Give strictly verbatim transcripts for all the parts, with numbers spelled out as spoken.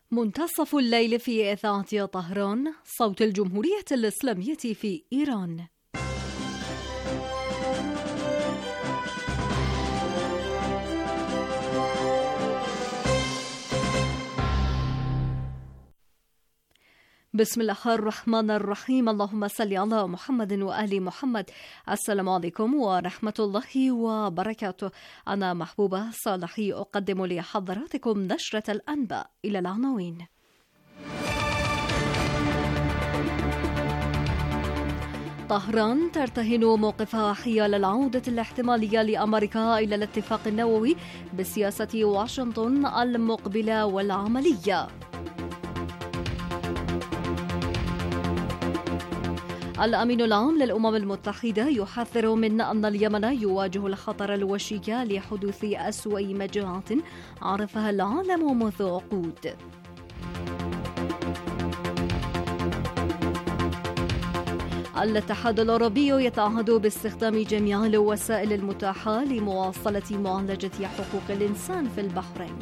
منتصف الليل في إذاعة طهران، صوت الجمهورية الإسلامية في إيران. بسم الله الرحمن الرحيم. اللهم صل على محمد وآل محمد. السلام عليكم ورحمة الله وبركاته. أنا محبوبة صالحي أقدم لحضراتكم نشرة الأنباء. إلى العناوين. طهران ترتهن موقفها حيال العودة الاحتمالية لأمريكا إلى الاتفاق النووي بسياسة واشنطن المقبلة والعملية. الأمين العام للأمم المتحدة يحذر من أن اليمن يواجه الخطر الوشي لحدوث أسوأ مجاعة عرفها العالم منذ عقود. الاتحاد الأوروبي يتعهد باستخدام جميع الوسائل المتاحة لمواصلة معالجة حقوق الإنسان في البحرين.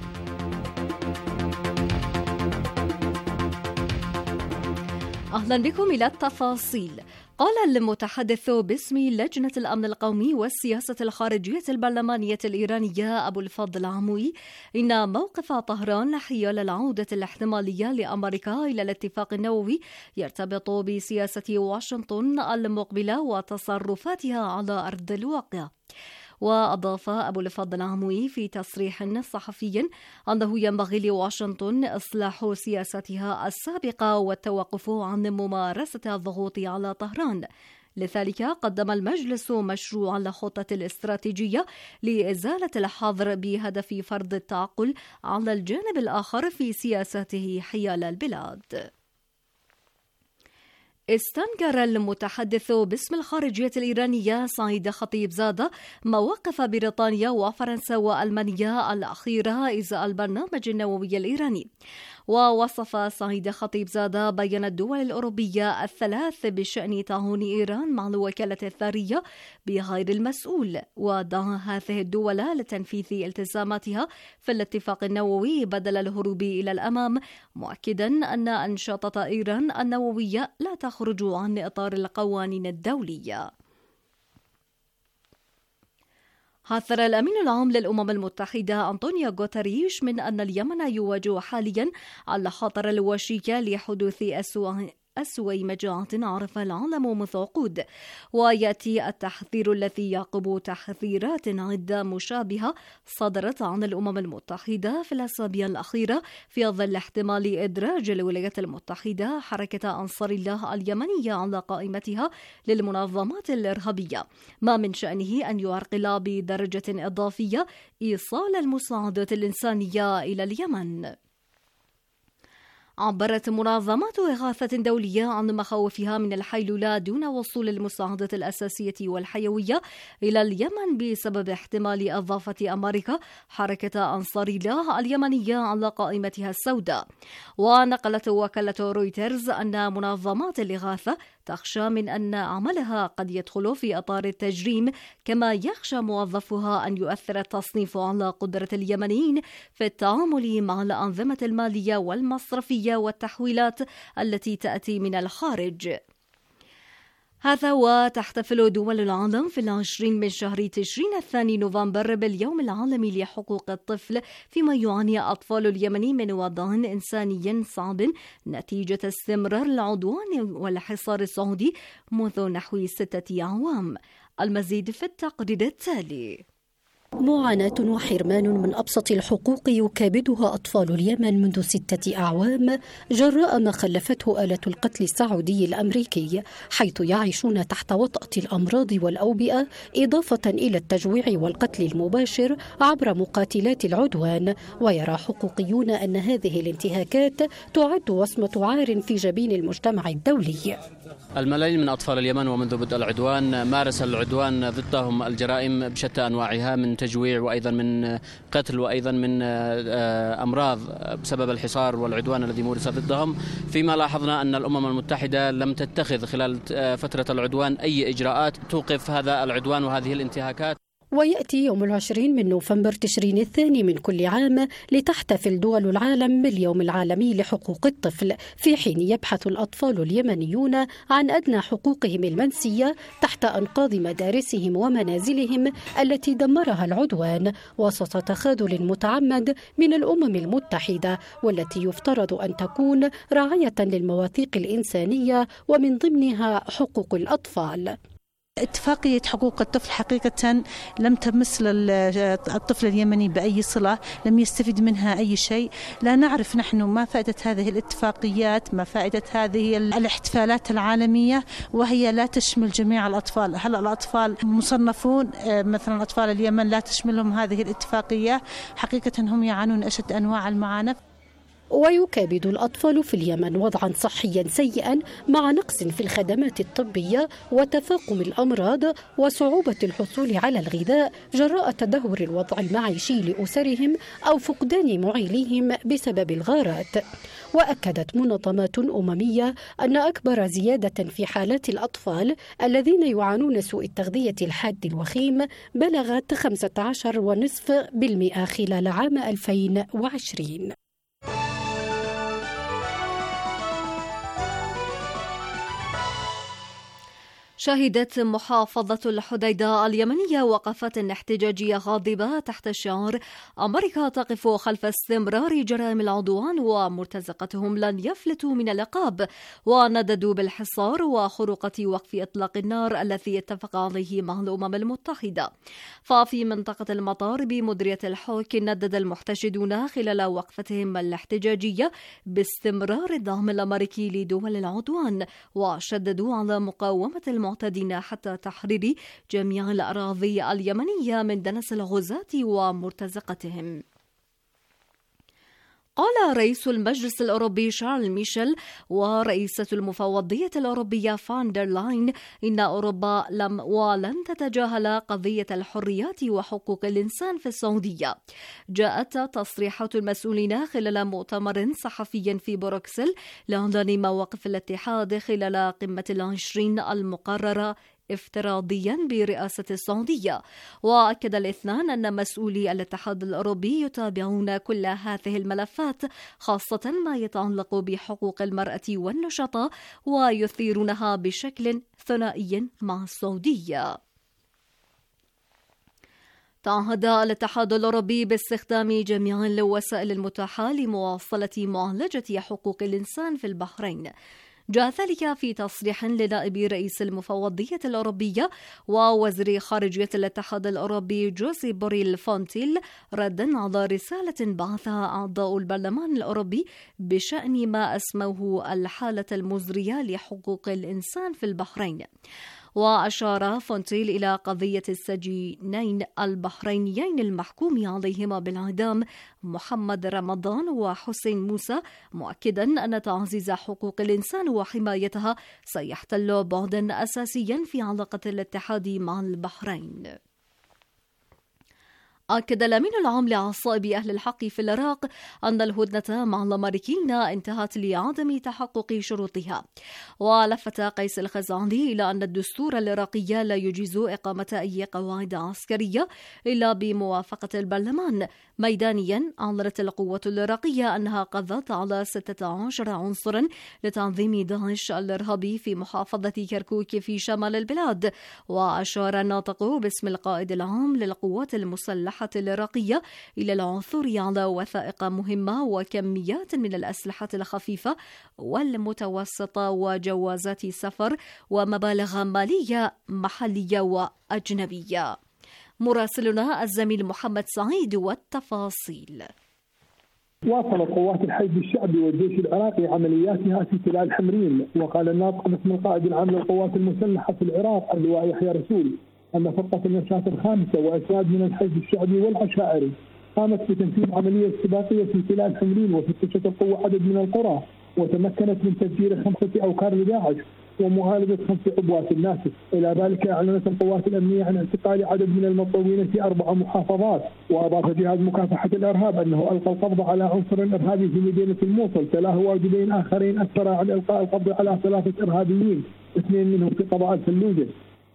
أهلا بكم إلى التفاصيل. قال المتحدث باسم لجنة الأمن القومي والسياسة الخارجية البرلمانية الإيرانية أبو الفضل العموي إن موقف طهران حيال العودة الاحتمالية لأمريكا إلى الاتفاق النووي يرتبط بسياسة واشنطن المقبلة وتصرفاتها على أرض الواقع. وأضاف أبو الفضل العموي في تصريح صحفي أنه ينبغي لواشنطن إصلاح سياستها السابقة والتوقف عن ممارسة الضغوط على طهران. لذلك قدم المجلس مشروعا لخطة الاستراتيجية لإزالة الحظر بهدف فرض التعقل على الجانب الآخر في سياساته حيال البلاد. استنكر المتحدث باسم الخارجية الإيرانية سعيد خطيبزادة مواقف بريطانيا وفرنسا وألمانيا الأخيرة إزاء البرنامج النووي الإيراني. ووصف سعيد خطيبزادة بين الدول الأوروبية الثلاث بشأن تعاون إيران مع الوكالة الذرية بغير المسؤول، ودعا هذه الدول لتنفيذ التزاماتها في الاتفاق النووي بدل الهروب إلى الأمام، مؤكدا أن أنشطة إيران النووية لا تخرج عن إطار القوانين الدولية. حذر الأمين العام للأمم المتحدة أنطونيو غوتريش من أن اليمن يواجه حاليا الخطر الوشي لحدوث أسوأ أسوأ مجاعة عرفها العالم منذ عقود. ويأتي التحذير الذي يعقب تحذيرات عدة مشابهة صدرت عن الأمم المتحدة في الأسابيع الأخيرة في ظل احتمال إدراج الولايات المتحدة حركة أنصار الله اليمنية على قائمتها للمنظمات الإرهابية، ما من شأنه أن يعرقل بدرجة إضافية إيصال المساعدات الإنسانية إلى اليمن. عبرت منظمات إغاثة دولية عن مخاوفها من الحيلولة دون وصول المساعدات الأساسية والحيوية إلى اليمن بسبب احتمال إضافة أمريكا حركة أنصار الله اليمنية على قائمتها السوداء. ونقلت وكالة رويترز أن منظمات الإغاثة تخشى من أن عملها قد يدخل في إطار التجريم، كما يخشى موظفها أن يؤثر التصنيف على قدرة اليمنيين في التعامل مع الأنظمة المالية والمصرفية والتحويلات التي تأتي من الخارج. هذا وتحتفل دول العالم في العشرين من شهر تشرين الثاني نوفمبر باليوم العالمي لحقوق الطفل، فيما يعاني أطفال اليمن من وضع إنساني صعب نتيجة استمرار العدوان والحصار السعودي منذ نحو ستة أعوام. المزيد في التقرير التالي. معاناة وحرمان من أبسط الحقوق يكابدها أطفال اليمن منذ ستة أعوام جراء ما خلفته آلة القتل السعودي الأمريكي، حيث يعيشون تحت وطأة الأمراض والأوبئة، إضافة إلى التجويع والقتل المباشر عبر مقاتلات العدوان. ويرى حقوقيون أن هذه الانتهاكات تعد وصمة عار في جبين المجتمع الدولي. الملايين من أطفال اليمن ومنذ بدء العدوان مارس العدوان ضدهم الجرائم بشتى أنواعها، من تجويع وأيضا من قتل وأيضا من أمراض بسبب الحصار والعدوان الذي مورس ضدهم. فيما لاحظنا أن الأمم المتحدة لم تتخذ خلال فترة العدوان أي إجراءات توقف هذا العدوان وهذه الانتهاكات. ويأتي يوم العشرين من نوفمبر تشرين الثاني من كل عام لتحتفل دول العالم باليوم العالمي لحقوق الطفل، في حين يبحث الأطفال اليمنيون عن أدنى حقوقهم المنسية تحت أنقاض مدارسهم ومنازلهم التي دمرها العدوان وسط تخاذل متعمد من الأمم المتحدة، والتي يفترض أن تكون راعية للمواثيق الإنسانية ومن ضمنها حقوق الأطفال. اتفاقية حقوق الطفل حقيقة لم تمس الطفل اليمني بأي صلة، لم يستفيد منها أي شيء. لا نعرف نحن ما فائدة هذه الاتفاقيات، ما فائدة هذه الاحتفالات العالمية وهي لا تشمل جميع الأطفال. هل الأطفال مصنفون؟ مثلا أطفال اليمن لا تشملهم هذه الاتفاقية. حقيقة هم يعانون أشد أنواع المعاناة. ويكابد الأطفال في اليمن وضعا صحيا سيئا مع نقص في الخدمات الطبية وتفاقم الأمراض وصعوبة الحصول على الغذاء جراء تدهور الوضع المعيشي لأسرهم أو فقدان معيليهم بسبب الغارات. وأكدت منظمات أممية أن أكبر زيادة في حالات الأطفال الذين يعانون سوء التغذية الحاد الوخيم بلغت خمسة عشر فاصلة خمسة بالمئة خلال عام ألفين وعشرين. شهدت محافظة الحديدة اليمنية وقفات احتجاجية غاضبة تحت الشعار أمريكا تقف خلف استمرار جرائم العدوان ومرتزقتهم لن يفلتوا من العقاب، ونددوا بالحصار وخروقة وقف إطلاق النار الذي اتفق عليه مع الأمم المتحدة. ففي منطقة المطار بمديرية الحوك ندد المحتشدون خلال وقفتهم الاحتجاجية باستمرار الدعم الأمريكي لدول العدوان، وشددوا على مقاومة المعتدين حتى تحرير جميع الأراضي اليمنية من دنس الغزاة ومرتزقتهم. قال رئيس المجلس الأوروبي شارل ميشيل ورئيسة المفوضية الأوروبية فان دير لاين إن أوروبا لم ولن تتجاهل قضية الحريات وحقوق الإنسان في السعودية. جاءت تصريحات المسؤولين خلال مؤتمر صحفي في بروكسل لإعلان مواقف الاتحاد خلال قمة العشرين المقررة افتراضيا برئاسة السعودية. وأكد الاثنان أن مسؤولي الاتحاد الأوروبي يتابعون كل هذه الملفات، خاصة ما يتعلق بحقوق المرأة والنشطاء، ويثيرونها بشكل ثنائي مع السعودية. تعهد الاتحاد الأوروبي باستخدام جميع الوسائل المتاحة لمواصلة معالجة حقوق الإنسان في البحرين. جاء ذلك في تصريح لنائب رئيس المفوضية الأوروبية ووزير خارجية الاتحاد الأوروبي جوزي بوريل فونتيل ردا على رسالة بعثها أعضاء البرلمان الأوروبي بشأن ما أسموه الحالة المزرية لحقوق الإنسان في البحرين. وأشار فونتيل إلى قضية السجينين البحرينيين المحكوم عليهما بالإعدام محمد رمضان وحسين موسى، مؤكدا أن تعزيز حقوق الإنسان وحمايتها سيحتل بعدا أساسيا في علاقة الاتحاد مع البحرين. أكد الأمين العام لعصائب أهل الحق في العراق أن الهدنة مع الأمريكيين انتهت لعدم تحقق شروطها. ولفت قيس الخزعلي إلى أن الدستور العراقي لا يجيز إقامة أي قواعد عسكرية إلا بموافقة البرلمان. ميدانيا أعلنت القوة العراقية أنها قضت على ستة عشر عنصرا لتنظيم داعش الإرهابي في محافظة كركوك في شمال البلاد. وأشار الناطق باسم القائد العام للقوات المسلحة العراقية إلى العثور على وثائق مهمة وكميات من الأسلحة الخفيفة والمتوسطة وجوازات سفر ومبالغ مالية محلية وأجنبية. مراسلنا الزميل محمد سعيد والتفاصيل. واصلت قوات الحشد الشعبي والجيش العراقي عملياتها في تلال حمرين. وقال الناطق باسم القائد العام للقوات المسلحة في العراق اللواء يحيى رسول أن فرقة النشاط الخامسة وأسياد من الحشد الشعبي والعشائري قامت بتنفيذ عملية استباقية في تلال حمرين وفتشت القوة عدد من القرى وتمكنت من تفجير خمسة أوكار لداعش ومعالجة خمس عبوات الناسف. إلى ذلك أعلنت القوات الأمنية عن اعتقال عدد من المطلوبين في أربع محافظات. وأضاف جهاز مكافحة الإرهاب أنه ألقى القبض على عنصر إرهابي في مدينة الموصل، تلاه واجبين آخرين أثر على إلقاء القبض على ثلاثة إرهابيين، اثنين منهم في قضاء الفلوجة.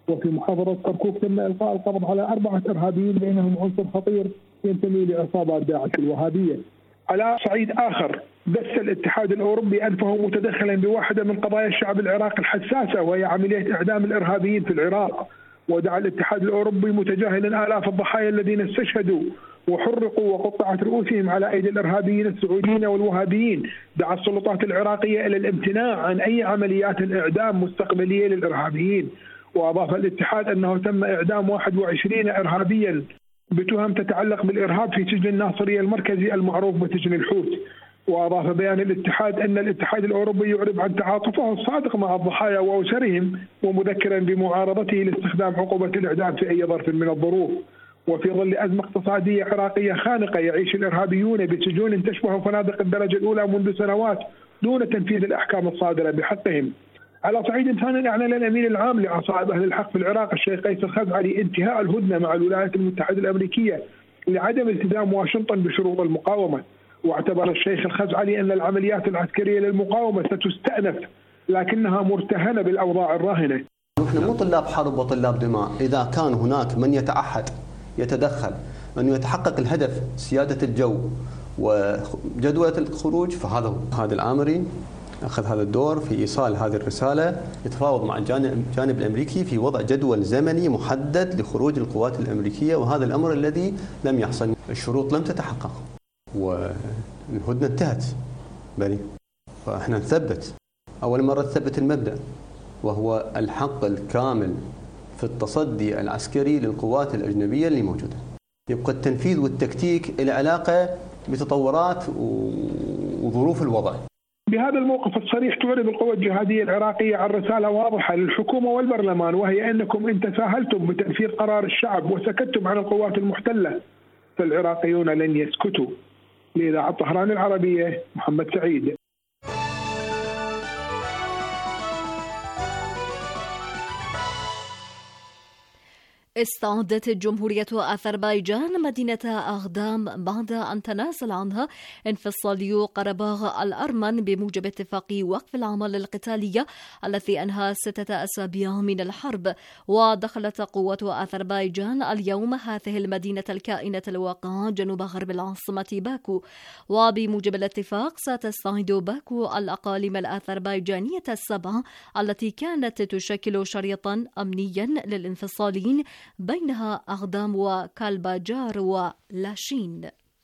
وفي محافظة كركوك تم إلقاء القبض على أربعة إرهابيين بينهم عنصر خطير ينتمي لعصابات داعش الوهابية. على صعيد آخر بث الاتحاد الأوروبي أنفه متدخلا بواحدة من قضايا الشعب العراقي الحساسة وهي عملية إعدام الإرهابيين في العراق، ودعا الاتحاد الأوروبي متجاهلا آلاف الضحايا الذين استشهدوا وحرقوا وقطعت رؤوسهم على أيدي الإرهابيين السعوديين والوهابيين. دعا السلطات العراقية إلى الامتناع عن أي عمليات الإعدام مستقبلية للإرهابيين. وأضاف الاتحاد أنه تم إعدام واحد وعشرين إرهابيا بتهم تتعلق بالإرهاب في سجن الناصرية المركزي المعروف بسجن الحوت. وأضاف بيان الاتحاد أن الاتحاد الأوروبي يعرب عن تعاطفه الصادق مع الضحايا وأسرهم، ومذكرا بمعارضته لاستخدام عقوبة الإعدام في أي ظرف من الظروف. وفي ظل أزمة اقتصادية عراقية خانقة يعيش الإرهابيون بسجون تشبه فنادق الدرجة الأولى منذ سنوات دون تنفيذ الأحكام الصادرة بحقهم. على صعيد ثاني، أعلن الأمين العام لعصائب أهل الحق في العراق الشيخ قيس الخزعلي انتهاء الهدنة مع الولايات المتحدة الأمريكية لعدم التزام واشنطن بشروط المقاومة. واعتبر الشيخ الخزعلي أن العمليات العسكرية للمقاومة ستستأنف لكنها مرتهنة بالأوضاع الراهنة. نحن مو طلاب حرب وطلاب دماء. إذا كان هناك من يتعهد يتدخل أنه يتحقق الهدف سيادة الجو وجدولة الخروج، فهذا هذا الآمري أخذ هذا الدور في إيصال هذه الرسالة، يتفاوض مع الجانب الأمريكي في وضع جدول زمني محدد لخروج القوات الأمريكية، وهذا الأمر الذي لم يحصل. الشروط لم تتحقق والهدنة انتهت بني. فإحنا نثبت أول مرة نثبت المبدأ وهو الحق الكامل في التصدي العسكري للقوات الأجنبية اللي موجودة. يبقى التنفيذ والتكتيك إلى علاقة بتطورات وظروف الوضع. بهذا الموقف الصريح تعرب القوى الجهادية العراقية عن رسالة واضحة للحكومة والبرلمان، وهي أنكم إن تساهلتم بتنفيذ قرار الشعب وسكتتم عن القوات المحتلة فالعراقيون لن يسكتوا. لإذاعة طهران العربية، محمد سعيد. استعدت جمهورية أذربيجان مدينة أغدام بعد أن تنازل عنها انفصاليو قرباغ الأرمن بموجب اتفاق وقف الأعمال القتالية الذي أنهى ستة أسابيع من الحرب. ودخلت قوات أذربيجان اليوم هذه المدينة الكائنة الواقعة جنوب غرب العاصمة باكو. وبموجب الاتفاق ستستعيد باكو الأقاليم الأذربيجانية السبعة التي كانت تشكل شريطا أمنيا للانفصاليين بينها أغدام وكالباجار ولاشين.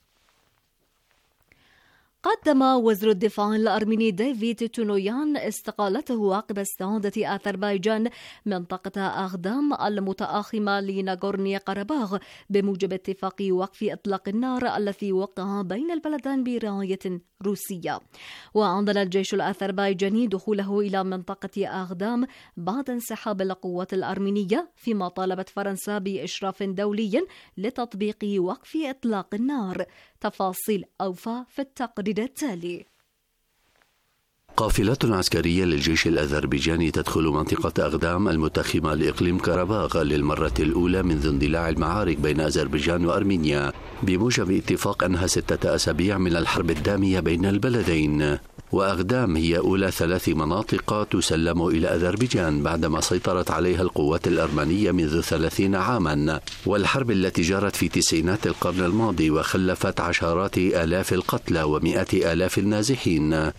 قدم وزير الدفاع الأرميني ديفيد تونويان استقالته عقب استعادة أذربيجان منطقة أغدام المتآخمة لناغورني قرباغ بموجب اتفاق وقف إطلاق النار الذي وقع بين البلدين برعاية روسية. وأعلن الجيش الأذربيجاني دخوله إلى منطقة أغدام بعد انسحاب القوات الأرمينية، فيما طالبت فرنسا بإشراف دولي لتطبيق وقف إطلاق النار. تفاصيل أوفى في التقرير التالي. قافلات عسكرية للجيش الأذربيجاني تدخل منطقة أغدام المتخمة لإقليم كرباغ للمرة الأولى منذ اندلاع المعارك بين أذربيجان وأرمينيا بموجب اتفاق أنهى ستة أسابيع من الحرب الدامية بين البلدين. وأغدام هي أولى ثلاث مناطق تسلم إلى أذربيجان بعدما سيطرت عليها القوات الأرمنية منذ ثلاثين عاما، والحرب التي جرت في تسعينات القرن الماضي وخلفت عشرات آلاف القتلى ومئات آلاف النازحين.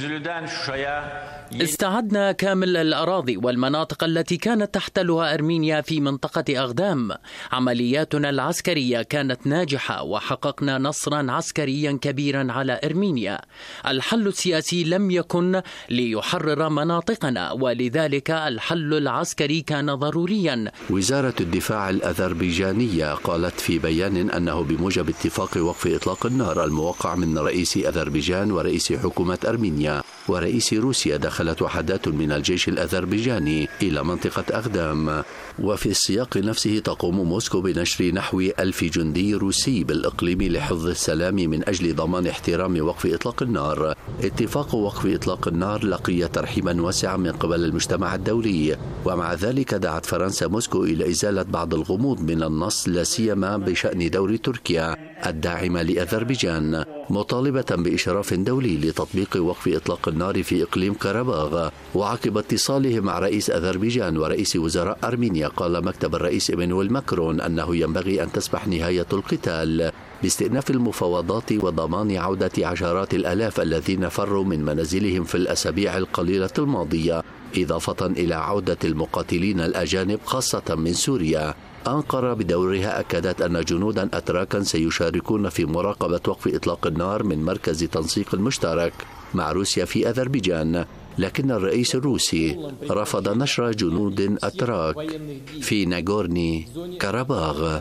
استعدنا كامل الأراضي والمناطق التي كانت تحتلها أرمينيا في منطقة أغدام. عملياتنا العسكرية كانت ناجحة وحققنا نصرا عسكريا كبيرا على أرمينيا. الحل السياسي لم يكن ليحرر مناطقنا، ولذلك الحل العسكري كان ضروريا. وزارة الدفاع الأذربيجانية قالت في بيان أنه بموجب اتفاق وقف إطلاق النار الموقع من رئيس أذربيجان ورئيس حكومة أرمينيا ورئيس روسيا دخلت وحدات من الجيش الأذربيجاني إلى منطقة أغدام. وفي السياق نفسه تقوم موسكو بنشر نحو ألف جندي روسي بالإقليم لحفظ السلام من أجل ضمان احترام وقف إطلاق النار. اتفاق وقف إطلاق النار لقي ترحيبا واسعا من قبل المجتمع الدولي، ومع ذلك دعت فرنسا موسكو إلى إزالة بعض الغموض من النص لا سيما بشأن دور تركيا. الداعمة لأذربيجان، مطالبة بإشراف دولي لتطبيق وقف إطلاق النار في إقليم قرباغ. وعقب اتصاله مع رئيس أذربيجان ورئيس وزراء أرمينيا، قال مكتب الرئيس إيمانويل ماكرون أنه ينبغي أن تسمح نهاية القتال باستئناف المفاوضات وضمان عودة عشرات الآلاف الذين فروا من منازلهم في الأسابيع القليلة الماضية، إضافة إلى عودة المقاتلين الأجانب خاصة من سوريا. أنقرة بدورها أكدت أن جنودا أتراكا سيشاركون في مراقبة وقف إطلاق النار من مركز تنسيق مشترك مع روسيا في أذربيجان، لكن الرئيس الروسي رفض نشر جنود أتراك في ناغورني كاراباغ.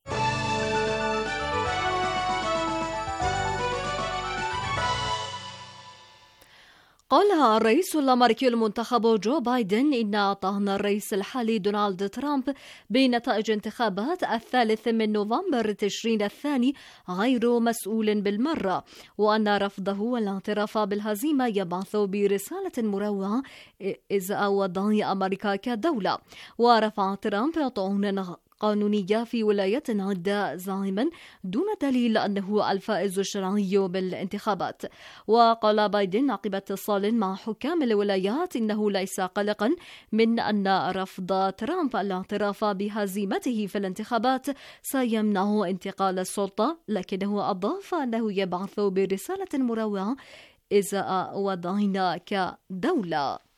قال الرئيس الأمريكي المنتخب جو بايدن إن طعن الرئيس الحالي دونالد ترامب بنتائج انتخابات الثالث من نوفمبر تشرين الثاني غير مسؤول بالمرة، وأن رفضه والاعتراف بالهزيمة يبعث برسالة مروعة إزاء وضع أمريكا كدولة. ورفع ترامب طعونا قانونية في ولايات عدة زعيما دون دليل أنه الفائز الشرعي بالانتخابات. وقال بايدن عقب اتصال مع حكام الولايات إنه ليس قلقا من أن رفض ترامب الاعتراف بهزيمته في الانتخابات سيمنع انتقال السلطة، لكنه أضاف أنه يبعث برسالة مروعة إزاء وضعنا كدولة.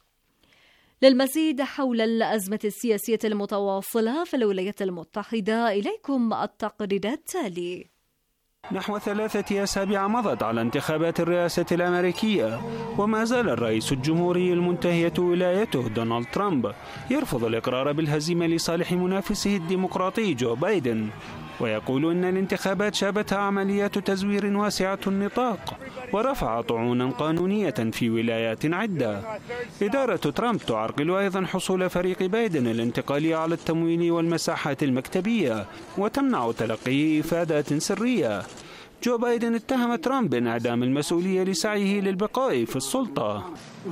للمزيد حول الأزمة السياسية المتواصلة في الولايات المتحدة إليكم التقرير التالي. نحو ثلاثة أسابيع مضت على انتخابات الرئاسة الأمريكية، وما زال الرئيس الجمهوري المنتهية ولايته دونالد ترامب يرفض الإقرار بالهزيمة لصالح منافسه الديمقراطي جو بايدن، ويقول إن الانتخابات شابتها عمليات تزوير واسعة النطاق، ورفع طعونا قانونية في ولايات عدة. إدارة ترامب تعرقل أيضا حصول فريق بايدن الانتقالي على التمويل والمساحات المكتبية، وتمنع تلقي إفادات سرية. جو بايدن اتهم ترامب بانعدام المسؤولية لسعيه للبقاء في السلطة.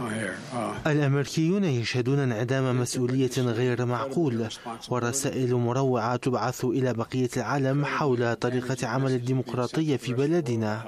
الأمريكيون يشهدون انعدام مسؤولية غير معقول، ورسائل مروعة تبعث إلى بقية العالم حول طريقة عمل الديمقراطية في بلدنا.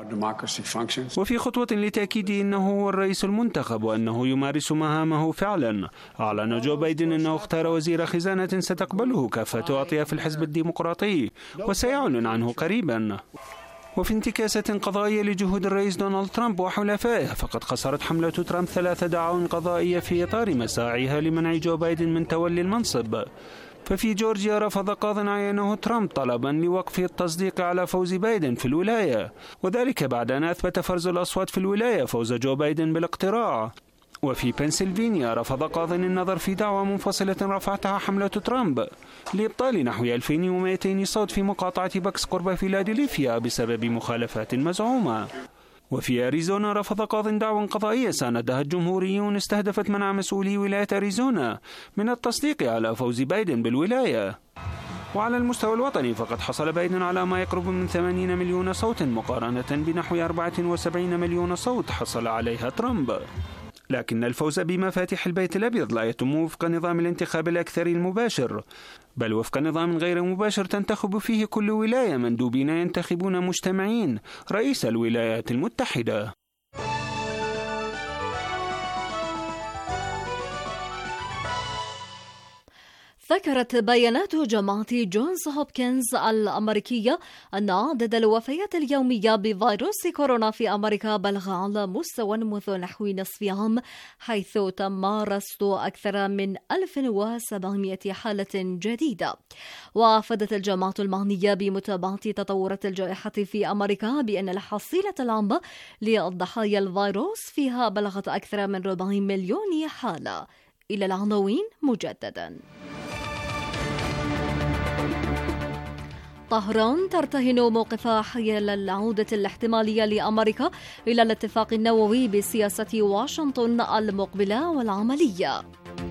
وفي خطوة لتأكيد أنه هو الرئيس المنتخب وأنه يمارس مهامه فعلا، أعلن جو بايدن أنه اختار وزير خزانة ستقبله كافة أطياف الحزب الديمقراطي وسيعلن عنه قريبا. وفي انتكاسة قضائية لجهود الرئيس دونالد ترامب وحلفائه، فقد خسرت حملة ترامب ثلاث دعاوى قضائية في إطار مساعيها لمنع جو بايدن من تولي المنصب. ففي جورجيا رفض قاض عينه ترامب طلبا لوقف التصديق على فوز بايدن في الولاية، وذلك بعد أن أثبت فرز الأصوات في الولاية فوز جو بايدن بالاقتراع. وفي بنسلفانيا رفض قاض النظر في دعوى منفصلة رفعتها حملة ترامب لإبطال نحو ألفين ومئتين صوت في مقاطعة باكس قرب فيلادلفيا بسبب مخالفات مزعومة. وفي أريزونا رفض قاض دعوى قضائية ساندها الجمهوريون استهدفت منع مسؤولي ولاية أريزونا من التصديق على فوز بايدن بالولاية. وعلى المستوى الوطني فقد حصل بايدن على ما يقرب من ثمانين مليون صوت مقارنة بنحو أربعة وسبعين مليون صوت حصل عليها ترامب. لكن الفوز بمفاتيح البيت الأبيض لا يتم وفق نظام الانتخاب الأكثر المباشر، بل وفق نظام غير مباشر تنتخب فيه كل ولاية مندوبين ينتخبون مجتمعين رئيس الولايات المتحدة. ذكرت بيانات جامعة جونز هوبكنز الأمريكية أن عدد الوفيات اليومية بفيروس كورونا في أمريكا بلغ على مستوى منذ نحو نصف عام، حيث تم رصد أكثر من ألف وسبعمائة حالة جديدة. وأفادت الجامعة المعنية بمتابعة تطورات الجائحة في أمريكا بأن الحصيلة العامة للضحايا الفيروس فيها بلغت أكثر من ربع مليون حالة. إلى العناوين مجددا. طهران ترتهن موقفها حيال العودة الاحتمالية لأمريكا إلى الاتفاق النووي بسياسة واشنطن المقبلة والعملية.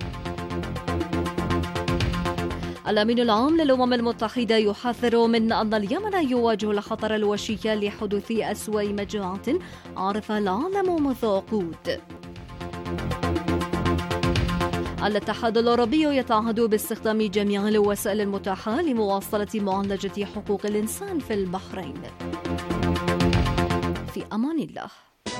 الأمين العام للأمم المتحدة يحذر من أن اليمن يواجه الخطر الوشي لحدوث أسوأ مجاعة عرفها العالم منذ عقود. الاتحاد الأوروبي يتعهد باستخدام جميع الوسائل المتاحة لمواصلة معالجة حقوق الإنسان في البحرين. في أمان الله.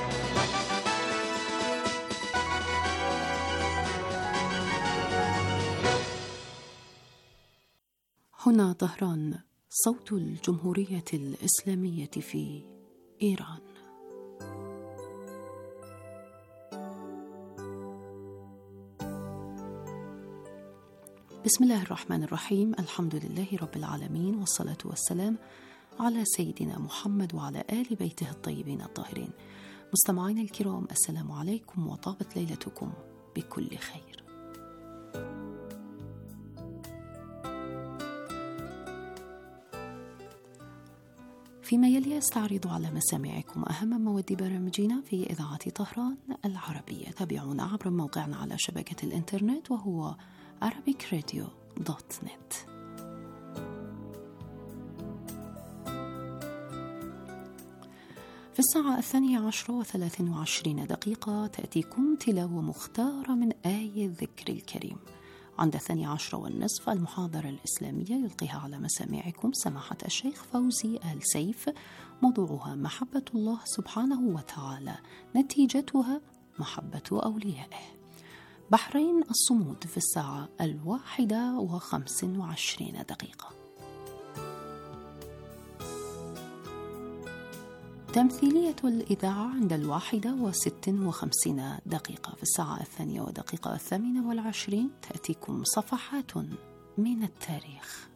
هنا طهران، صوت الجمهورية الإسلامية في إيران. بسم الله الرحمن الرحيم، الحمد لله رب العالمين، والصلاة والسلام على سيدنا محمد وعلى آل بيته الطيبين الطاهرين. مستمعين الكرام، السلام عليكم وطابت ليلتكم بكل خير. فيما يلي أستعرض على مسامعكم أهم مواد برامجنا في إذاعة طهران العربية. تابعونا عبر موقعنا على شبكة الإنترنت وهو arabic radio دوت نت. في الساعة الثانية عشرة وثلاث وعشرين دقيقة تأتيكم تلاوة مختارة من آية الذكر الكريم. عند الثانية عشرة والنصف المحاضرة الإسلامية يلقيها على مسامعكم سماحة الشيخ فوزي آل سيف، موضوعها محبة الله سبحانه وتعالى، نتيجتها محبة أوليائه. بحرين الصمود في الساعة الواحدة وخمس وعشرين دقيقة. تمثيلية الإذاعة عند الواحدة وست وخمسين دقيقة. في الساعة الثانية ودقيقة الثامنة والعشرين تأتيكم صفحات من التاريخ.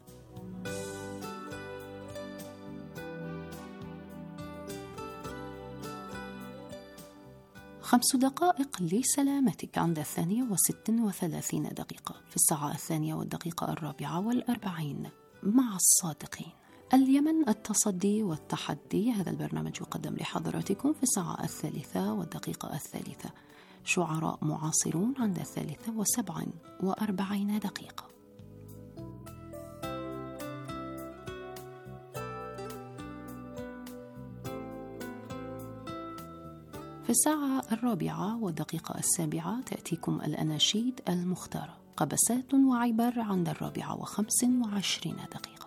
خمس دقائق لسلامتك عند الثانية وست وثلاثين دقيقة. في الساعة الثانية والدقيقة الرابعة والأربعين مع الصادقين. اليمن التصدي والتحدي، هذا البرنامج يقدم لحضراتكم في الساعة الثالثة والدقيقة الثالثة. شعراء معاصرون عند الثالثة وسبع وأربعين دقيقة. في الساعة الرابعة والدقيقة السابعة تأتيكم الأناشيد المختارة، قبسات وعبر عند الرابعة وخمس وعشرين دقيقة.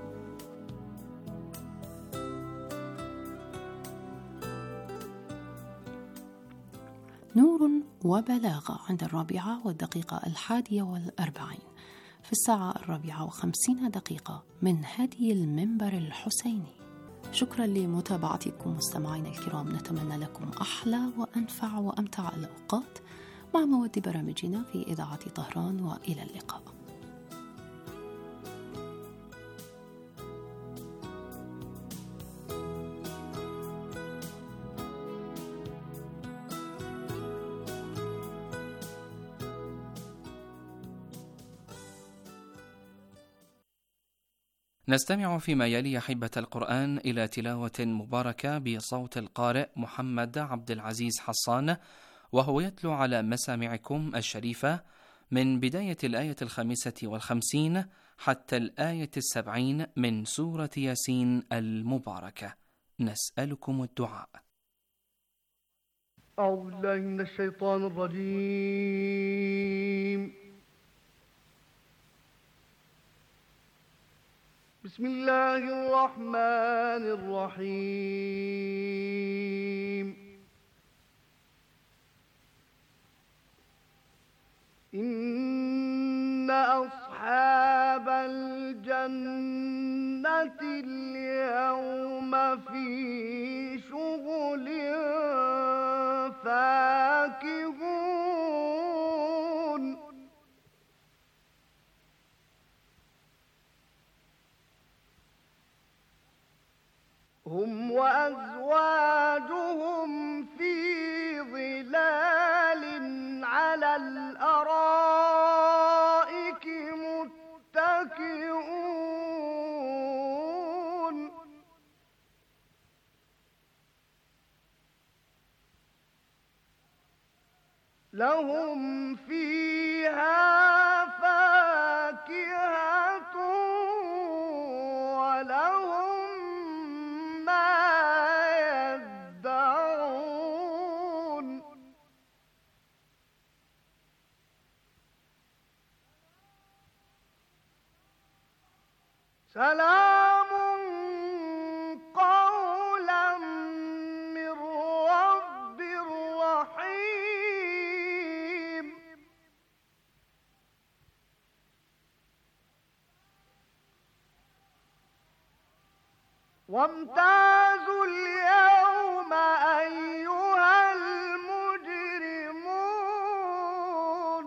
نور وبلاغة عند الرابعة والدقيقة الحادية والأربعين. في الساعة الرابعة وخمسين دقيقة من هدي المنبر الحسيني. شكرا لمتابعتكم مستمعين الكرام، نتمنى لكم أحلى وأنفع وأمتع الأوقات مع مواد برامجنا في إذاعة طهران، وإلى اللقاء. نستمع فيما يلي أحبة القرآن إلى تلاوة مباركة بصوت القارئ محمد عبد العزيز حصان، وهو يتلو على مسامعكم الشريفة من بداية الآية الخامسة والخمسين حتى الآية السبعين من سورة ياسين المباركة. نسألكم الدعاء. أعوذ بالله من الشيطان الرجيم. بسم الله الرحمن الرحيم. إن أصحاب الجنة اليوم في شغل فاكهون. هم وأزواجهم في ظلال على الأرائك متكئون. لهم فيها فاكهة ولهم سلام قولا من رب رحيم. وامتازوا اليوم أيها المجرمون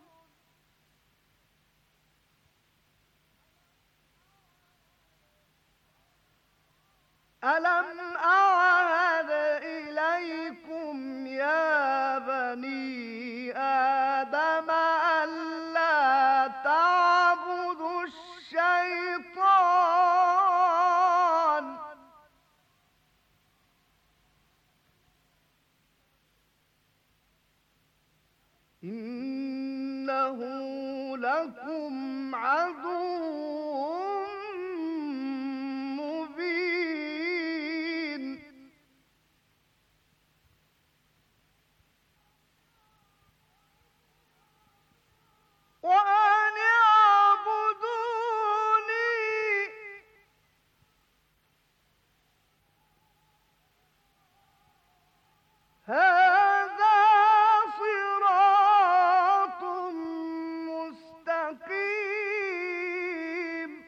ألم أعهد إليكم يا بني آدم ألا تعبدوا الشيطان إنه لكم عدو مبين. وأن اعبدوني هذا صراط مستقيم.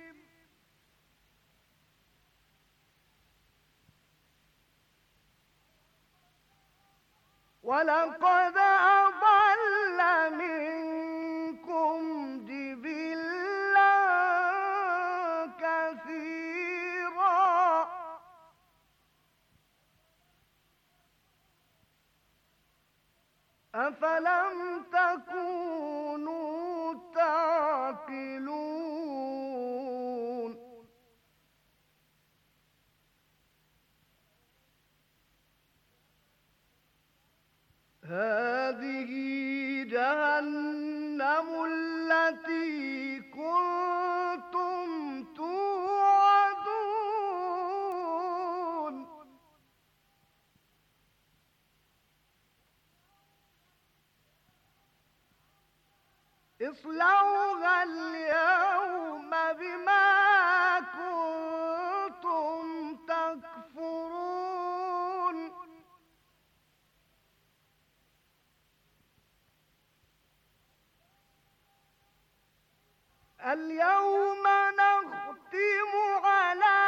ولقد أضل منكم جبلا كثيرا أفلم تكونوا تعقلون. هذه جهنم التي كنتم توعدون. اصلوها اليوم بما كنتم تكفرون. اليوم نختم على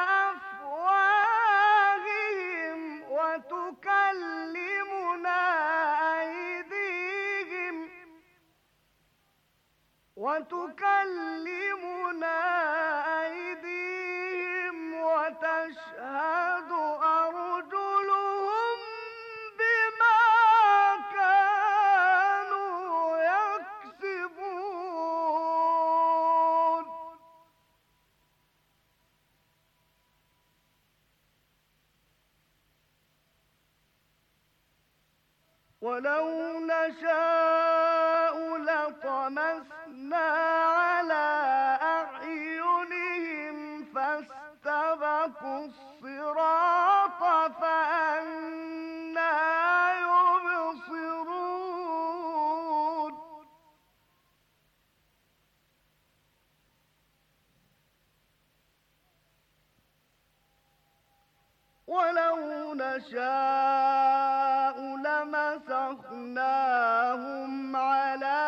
أفواههم وتكلمنا أيديهم وتكلمنا أيديهم وتشهد أرجلهم بما كانوا يكسبون. ولو نشاء لطمسنا على أعينهم فاستبقوا الصراط فأنى يبصرون. ولو نشاء لمسخناهم على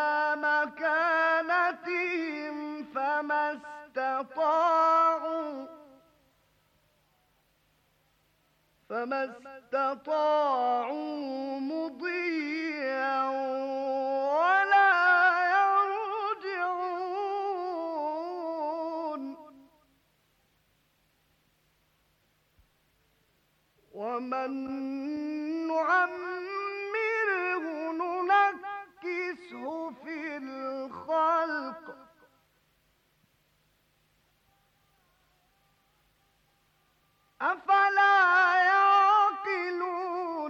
مكانتهم فما استطاعوا فما استطاعوا مضيا ولا يرجعون. ومن نعمره ننكسه في الخلق أفلا يعقلون.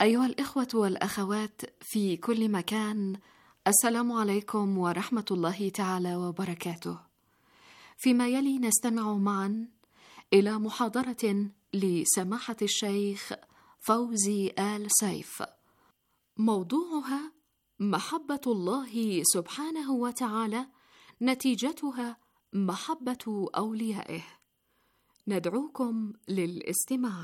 أيها الإخوة والأخوات في كل مكان، السلام عليكم ورحمة الله تعالى وبركاته. فيما يلي نستمع معا إلى محاضرة لسماحة الشيخ فوزي آل سيف، موضوعها محبة الله سبحانه وتعالى، نتيجتها محبة أوليائه. ندعوكم للاستماع.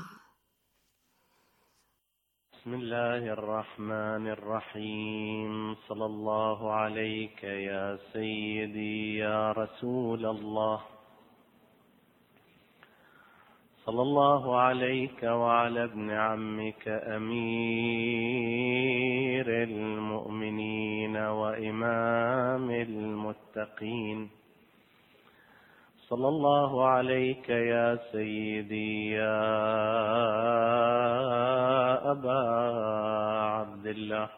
بسم الله الرحمن الرحيم. صلى الله عليك يا سيدي يا رسول الله، صلى الله عليك وعلى ابن عمك أمير المؤمنين وإمام المتقين، صلى الله عليك يا سيدي يا أبا عبد الله.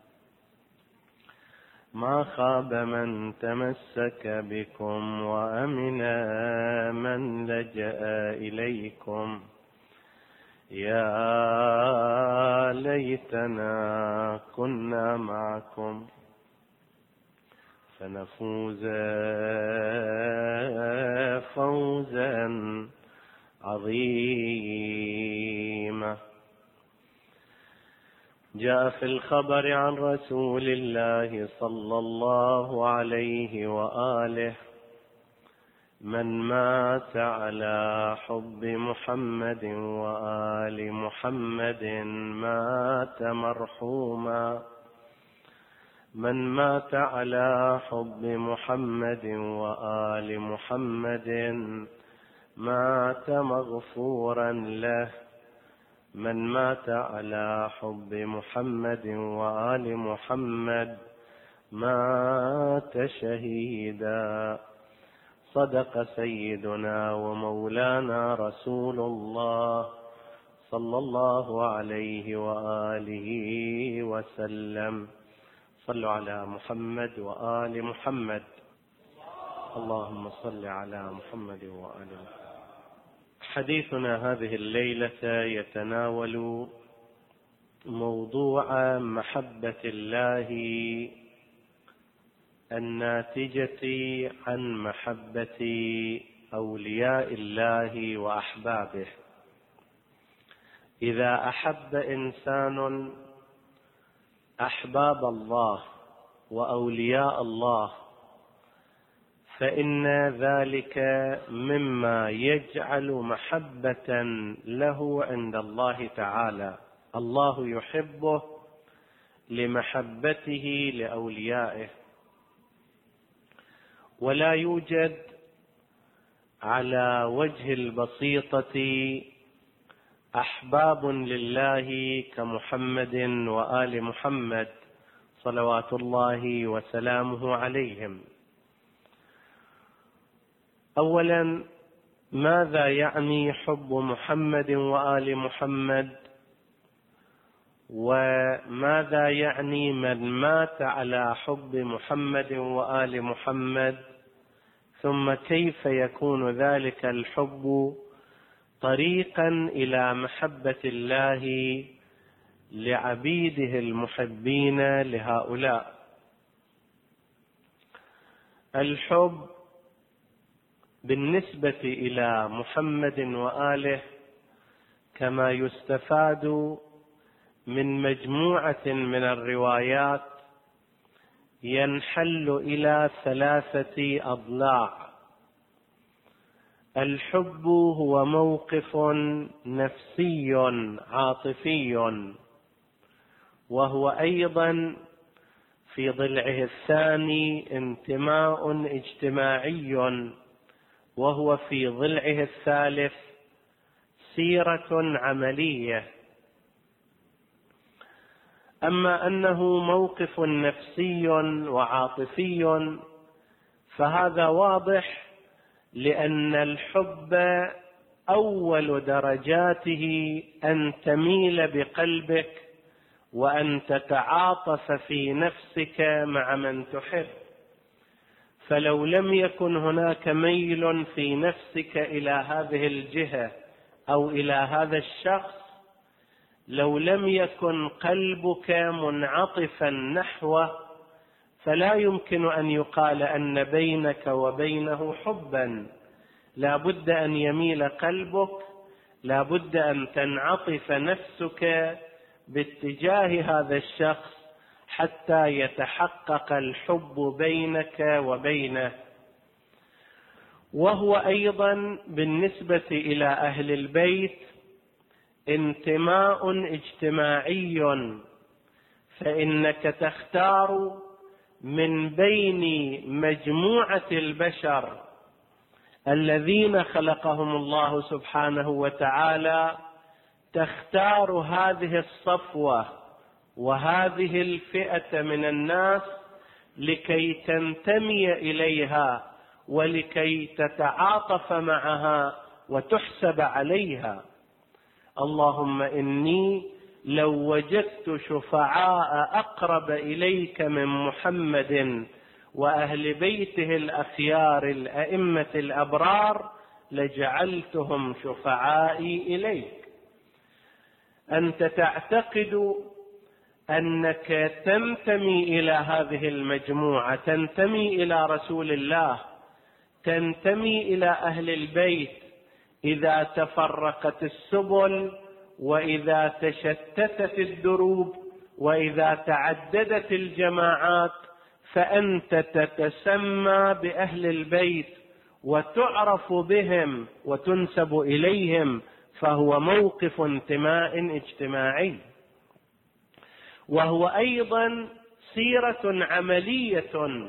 ما خاب من تمسك بكم وأمن من لجأ إليكم، يا ليتنا كنا معكم فنفوز فوزا عظيما. جاء في الخبر عن رسول الله صلى الله عليه وآله: من مات على حب محمد وآل محمد مات مرحوما، من مات على حب محمد وآل محمد مات مغفورا له، من مات على حب محمد وآل محمد مات شهيدا. صدق سيدنا ومولانا رسول الله صلى الله عليه وآله وسلم. صلوا على محمد وآل محمد. اللهم صل على محمد وآل محمد. حديثنا هذه الليلة يتناول موضوع محبة الله الناتجة عن محبة أولياء الله وأحبابه. إذا أحب إنسان أحباب الله وأولياء الله فإن ذلك مما يجعل محبة له عند الله تعالى. الله يحبه لمحبته لأوليائه، ولا يوجد على وجه البسيطة أحباب لله كمحمد وآل محمد صلوات الله وسلامه عليهم. أولا، ماذا يعني حب محمد وآل محمد؟ وماذا يعني من مات على حب محمد وآل محمد؟ ثم كيف يكون ذلك الحب طريقا إلى محبة الله لعبيده المحبين لهؤلاء؟ الحب بالنسبة إلى محمد وآله كما يستفاد من مجموعة من الروايات ينحل إلى ثلاثة أضلاع. الحب هو موقف نفسي عاطفي، وهو أيضا في ضلعه الثاني انتماء اجتماعي، وهو في ضلعه الثالث سيرة عملية. أما أنه موقف نفسي وعاطفي فهذا واضح، لأن الحب أول درجاته أن تميل بقلبك وأن تتعاطف في نفسك مع من تحب. فلو لم يكن هناك ميل في نفسك إلى هذه الجهة أو إلى هذا الشخص لو لم يكن قلبك منعطفا نحوه فلا يمكن أن يقال أن بينك وبينه حبا. لا بد أن يميل قلبك، لا بد أن تنعطف نفسك باتجاه هذا الشخص حتى يتحقق الحب بينك وبينه. وهو أيضا بالنسبة إلى أهل البيت انتماء اجتماعي، فإنك تختار من بين مجموعة البشر الذين خلقهم الله سبحانه وتعالى، تختار هذه الصفوة وهذه الفئة من الناس لكي تنتمي إليها ولكي تتعاطف معها وتحسب عليها. اللهم إني لو وجدت شفعاء أقرب إليك من محمد وأهل بيته الأخيار الأئمة الأبرار لجعلتهم شفعائي إليك. أنت تعتقد أنك تنتمي إلى هذه المجموعة، تنتمي إلى رسول الله، تنتمي إلى أهل البيت. إذا تفرقت السبل وإذا تشتتت الدروب وإذا تعددت الجماعات فأنت تتسمى بأهل البيت وتعرف بهم وتنسب إليهم، فهو موقف انتماء اجتماعي. وهو أيضا سيرة عملية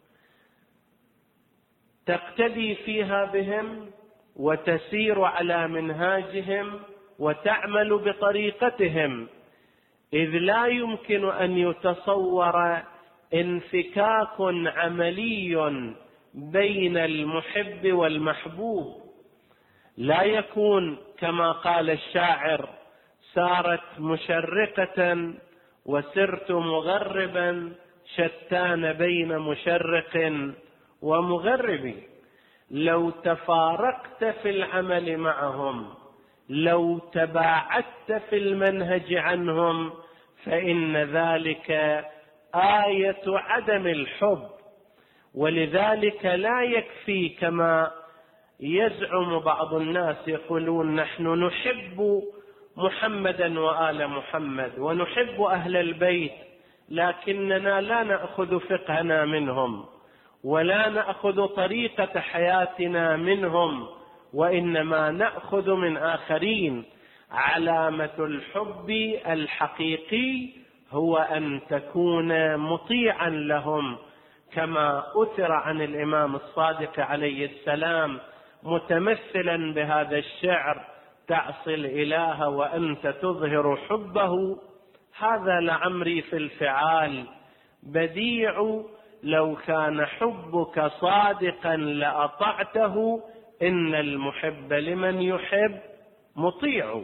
تقتدي فيها بهم وتسير على منهاجهم وتعمل بطريقتهم، إذ لا يمكن أن يتصور انفكاك عملي بين المحب والمحبوب. لا يكون كما قال الشاعر: سارت مشرقة وسرت مغربا، شتان بين مشرق ومغرب. لو تفارقت في العمل معهم، لو تباعدت في المنهج عنهم، فإن ذلك آية عدم الحب. ولذلك لا يكفي كما يزعم بعض الناس، يقولون نحن نحب محمدا وآل محمد ونحب أهل البيت، لكننا لا نأخذ فقهنا منهم ولا نأخذ طريقة حياتنا منهم، وإنما نأخذ من آخرين. علامة الحب الحقيقي هو أن تكون مطيعا لهم، كما أثر عن الإمام الصادق عليه السلام متمثلا بهذا الشعر: تعصي الإله وأنت تظهر حبه، هذا لعمري في الفعال بديع، لو كان حبك صادقا لأطعته، إن المحب لمن يحب مطيع.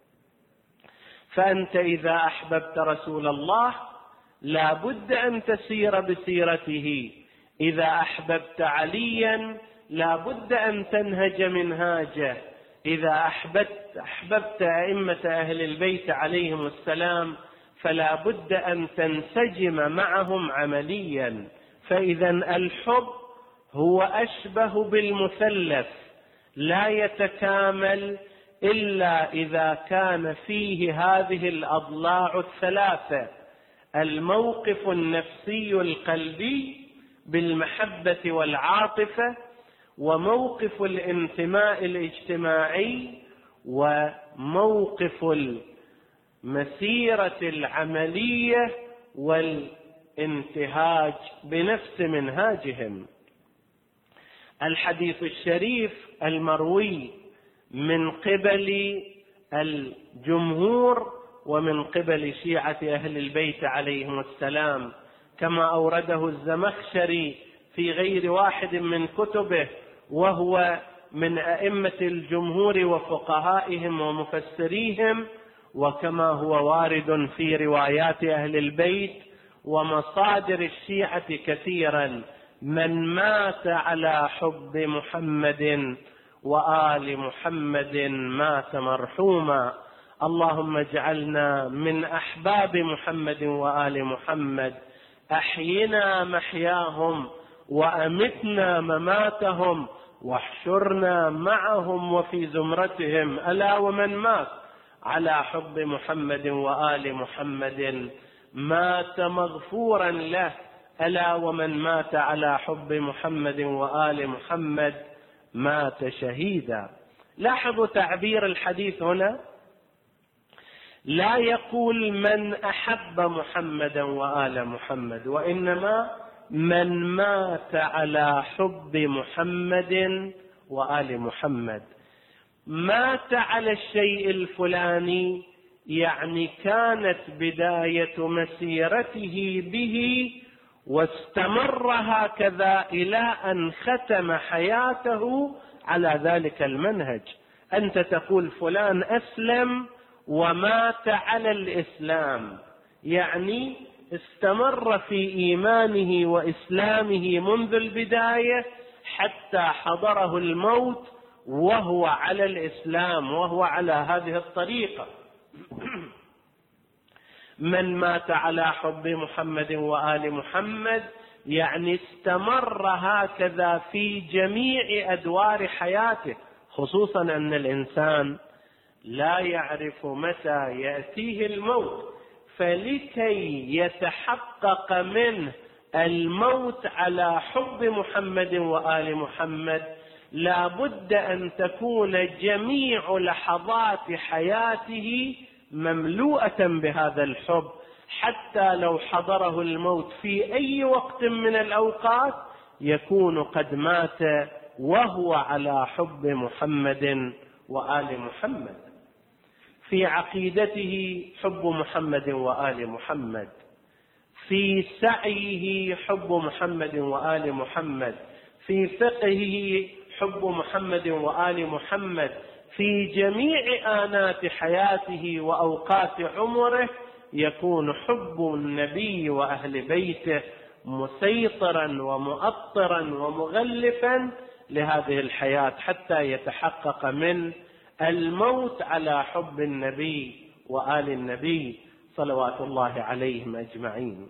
فأنت إذا أحببت رسول الله لا بد أن تسير بسيرته، إذا أحببت عليا لا بد أن تنهج منهاجه، إذا أحببت, أحببت أئمة أهل البيت عليهم السلام فلا بد أن تنسجم معهم عمليا. فإذا الحب هو أشبه بالمثلث، لا يتكامل إلا إذا كان فيه هذه الأضلاع الثلاثة: الموقف النفسي القلبي بالمحبة والعاطفة، وموقف الانتماء الاجتماعي، وموقف المسيرة العملية والانتهاج بنفس منهاجهم. الحديث الشريف المروي من قبل الجمهور ومن قبل شيعة أهل البيت عليهم السلام، كما أورده الزمخشري في غير واحد من كتبه، وهو من أئمة الجمهور وفقهائهم ومفسريهم، وكما هو وارد في روايات أهل البيت ومصادر الشيعة كثيرا: من مات على حب محمد وآل محمد مات مرحوما، اللهم اجعلنا من أحباب محمد وآل محمد، أحينا محياهم وأمتنا مماتهم، واحشرنا معهم وفي زمرتهم. ألا ومن مات على حب محمد وآل محمد مات مغفورا له، ألا ومن مات على حب محمد وآل محمد مات شهيدا. لاحظوا تعبير الحديث هنا، لا يقول من أحب محمدا وآل محمد، وإنما من مات على حب محمد وآل محمد. مات على الشيء الفلاني يعني كانت بداية مسيرته به واستمر هكذا إلى أن ختم حياته على ذلك المنهج. أنت تقول فلان أسلم ومات على الإسلام، يعني استمر في إيمانه وإسلامه منذ البداية حتى حضره الموت وهو على الإسلام وهو على هذه الطريقة. من مات على حب محمد وآل محمد يعني استمر هكذا في جميع أدوار حياته، خصوصا أن الإنسان لا يعرف متى يأتيه الموت، فلكي يتحقق منه الموت على حب محمد وآل محمد لا بد أن تكون جميع لحظات حياته مملوءة بهذا الحب، حتى لو حضره الموت في أي وقت من الأوقات يكون قد مات وهو على حب محمد وآل محمد. في عقيدته حب محمد وآل محمد، في سعيه حب محمد وآل محمد، في فقهه حب محمد وآل محمد، في جميع آنات حياته وأوقات عمره يكون حب النبي وأهل بيته مسيطرا ومؤطرا ومغلفا لهذه الحياة حتى يتحقق من الموت على حب النبي وآل النبي صلوات الله عليهم أجمعين.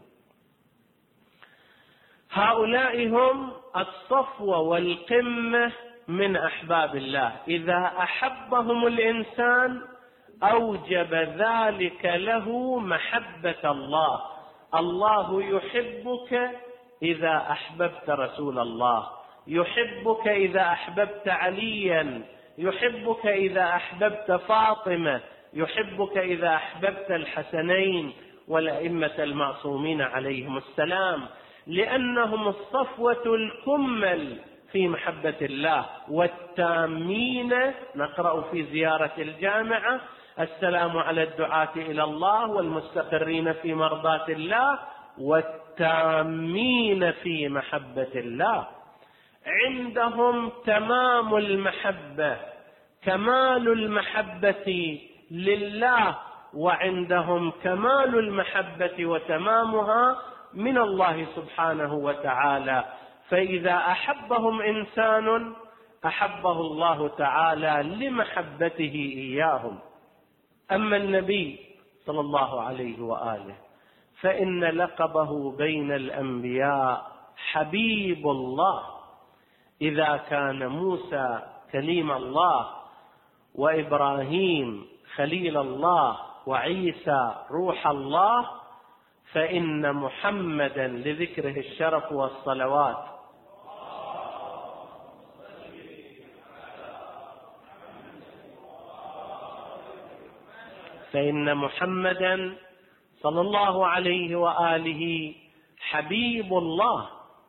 هؤلاء هم الصفوة والقمة من أحباب الله. إذا أحبهم الإنسان أوجب ذلك له محبة الله. الله يحبك إذا أحببت رسول الله، يحبك إذا أحببت عليا، يحبك إذا أحببت فاطمة، يحبك إذا أحببت الحسنين والأئمة المعصومين عليهم السلام، لأنهم الصفوة الكمل في محبة الله. والتامين نقرأ في زيارة الجامعة: السلام على الدعاة إلى الله والمستقرين في مرضاة الله والتامين في محبة الله. عندهم تمام المحبة، كمال المحبة لله، وعندهم كمال المحبة وتمامها من الله سبحانه وتعالى. فإذا أحبهم إنسان أحبه الله تعالى لمحبته إياهم. أما النبي صلى الله عليه وآله فإن لقبه بين الأنبياء حبيب الله. إذا كان موسى كليم الله وإبراهيم خليل الله وعيسى روح الله، فإن محمدا لذكره الشرف والصلوات فإن محمدا صلى الله عليه وآله حبيب الله.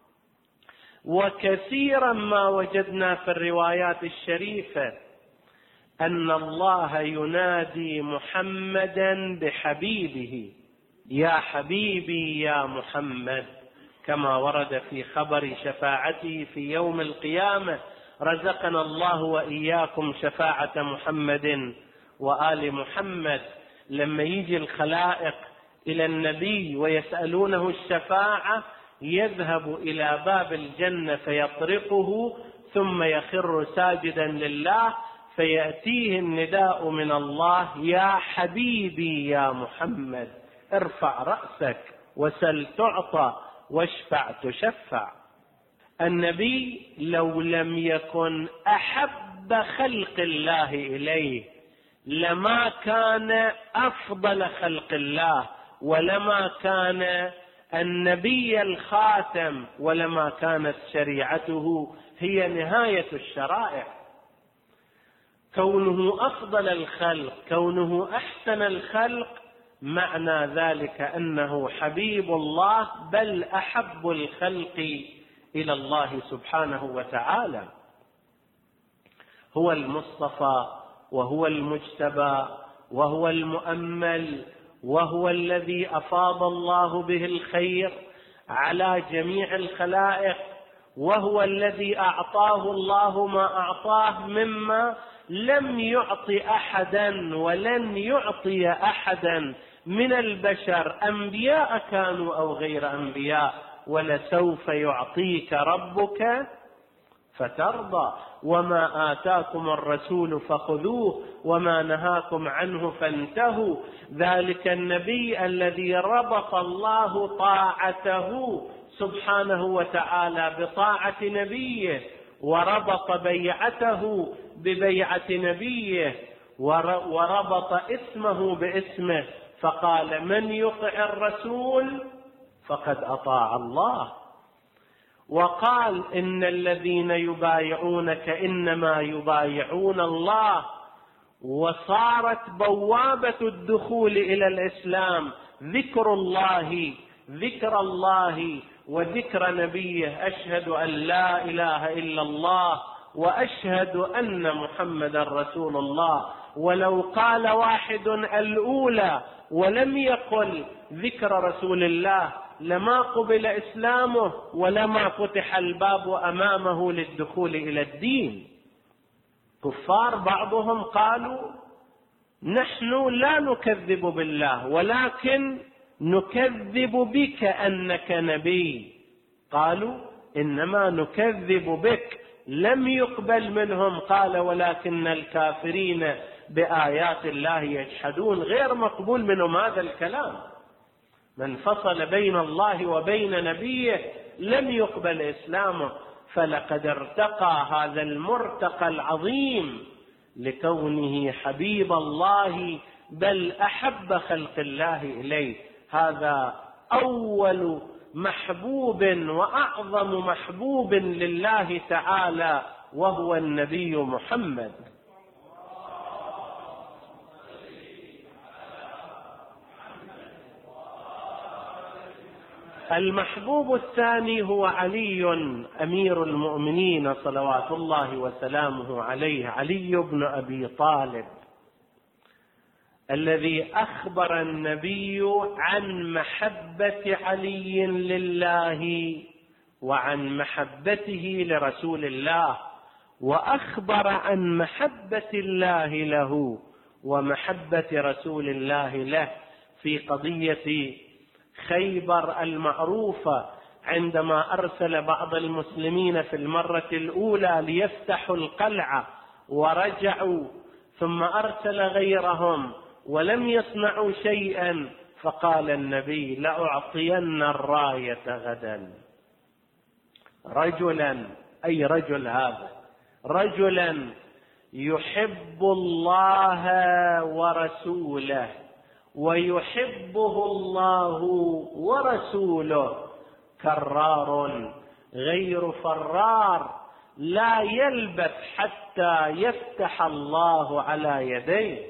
وكثيرا ما وجدنا في الروايات الشريفة أن الله ينادي محمدا بحبيبه: يا حبيبي يا محمد، كما ورد في خبر شفاعته في يوم القيامة. رزقنا الله وإياكم شفاعة محمد وآل محمد. لما يجي الخلائق إلى النبي ويسألونه الشفاعة يذهب إلى باب الجنة فيطرقه ثم يخر ساجدا لله فيأتيه النداء من الله: يا حبيبي يا محمد، ارفع رأسك وسل تعطى واشفع تشفع. النبي لو لم يكن أحب خلق الله إليه لما كان أفضل خلق الله، ولما كان النبي الخاتم، ولما كانت شريعته هي نهاية الشرائع. كونه أفضل الخلق، كونه أحسن الخلق، معنى ذلك أنه حبيب الله، بل أحب الخلق إلى الله سبحانه وتعالى. هو المصطفى، وهو المجتبى، وهو المؤمل، وهو الذي أفاض الله به الخير على جميع الخلائق، وهو الذي أعطاه الله ما أعطاه مما لم يعطي أحدا ولن يعطي أحدا من البشر، أنبياء كانوا أو غير أنبياء، ولسوف يعطيك ربك فترضى. وما آتاكم الرسول فخذوه وما نهاكم عنه فانتهوا. ذلك النبي الذي ربط الله طاعته سبحانه وتعالى بطاعة نبيه، وربط بيعته ببيعة نبيه، وربط اسمه باسمه، فقال: من يطع الرسول فقد أطاع الله. وقال: إن الذين يبايعونك إنما يبايعون الله. وصارت بوابة الدخول إلى الإسلام ذكر الله، ذكر الله وذكر نبيه. أشهد أن لا إله إلا الله وأشهد أن محمدا رسول الله. ولو قال واحد الأولى ولم يقل ذكر رسول الله لما قبل إسلامه ولما فتح الباب أمامه للدخول إلى الدين. كفار بعضهم قالوا: نحن لا نكذب بالله ولكن نكذب بك أنك نبي. قالوا: إنما نكذب بك. لم يقبل منهم. قال: ولكن الكافرين بآيات الله يجحدون. غير مقبول منهم هذا الكلام. من فصل بين الله وبين نبيه لم يقبل إسلامه. فلقد ارتقى هذا المرتقى العظيم لكونه حبيب الله، بل أحب خلق الله إليه. هذا أول محبوب وأعظم محبوب لله تعالى، وهو النبي محمد. المحبوب الثاني هو علي أمير المؤمنين صلوات الله وسلامه عليه، علي بن أبي طالب، الذي أخبر النبي عن محبة علي لله وعن محبته لرسول الله، وأخبر عن محبة الله له ومحبة رسول الله له في قضية خيبر المعروفة، عندما أرسل بعض المسلمين في المرة الأولى ليفتحوا القلعة ورجعوا، ثم أرسل غيرهم ولم يصنعوا شيئا، فقال النبي: لأعطين الراية غدا رجلا، أي رجل هذا، رجلا يحب الله ورسوله ويحبه الله ورسوله، كرار غير فرار، لا يلبث حتى يفتح الله على يديه.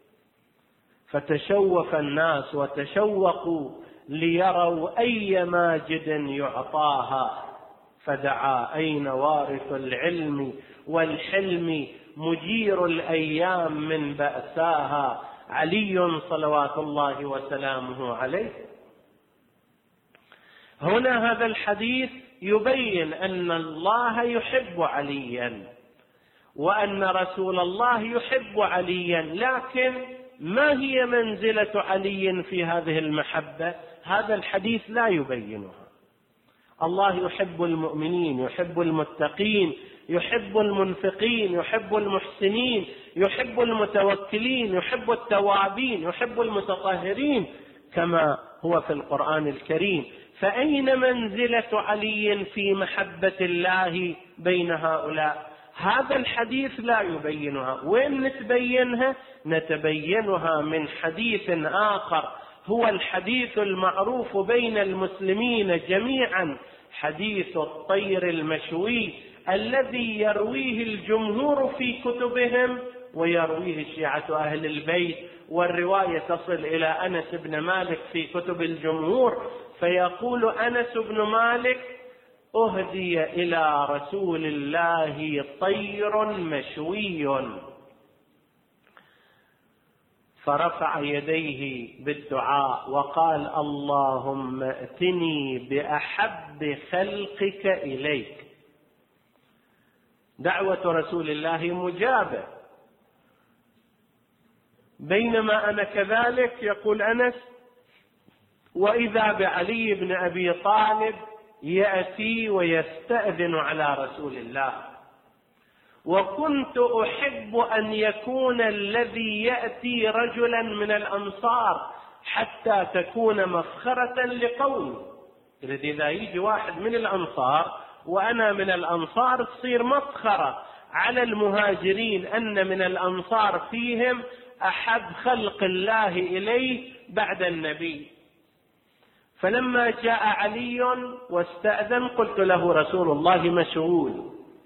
فتشوف الناس وتشوقوا ليروا أي ماجد يعطاها، فدعا: أين وارث العلم والحلم مجير الأيام من بأساها، علي صلوات الله وسلامه عليه. هنا هذا الحديث يبين أن الله يحب عليا وأن رسول الله يحب عليا، لكن ما هي منزلة علي في هذه المحبة؟ هذا الحديث لا يبينها. الله يحب المؤمنين، يحب المتقين، يحب المنفقين، يحب المحسنين، يحب المتوكلين، يحب التوابين، يحب المتطهرين كما هو في القرآن الكريم. فأين منزلة علي في محبة الله بين هؤلاء؟ هذا الحديث لا يبينها. وين نتبينها؟ نتبينها من حديث آخر هو الحديث المعروف بين المسلمين جميعا، حديث الطير المشوي الذي يرويه الجمهور في كتبهم ويرويه شيعة أهل البيت، والرواية تصل إلى أنس بن مالك في كتب الجمهور، فيقول أنس بن مالك: أهدي إلى رسول الله طير مشوي، فرفع يديه بالدعاء وقال: اللهم ائتني بأحب خلقك إليك. دعوة رسول الله مجابة. بينما أنا كذلك، يقول أنس، وإذا بعلي بن أبي طالب يأتي ويستأذن على رسول الله، وكنت أحب أن يكون الذي يأتي رجلا من الأنصار حتى تكون مفخرة لقومي. إذا يجي واحد من الأنصار وأنا من الأنصار تصير مفخرة على المهاجرين أن من الأنصار فيهم أحب خلق الله إليه بعد النبي. فلما جاء علي واستأذن قلت له: رسول الله مشغول.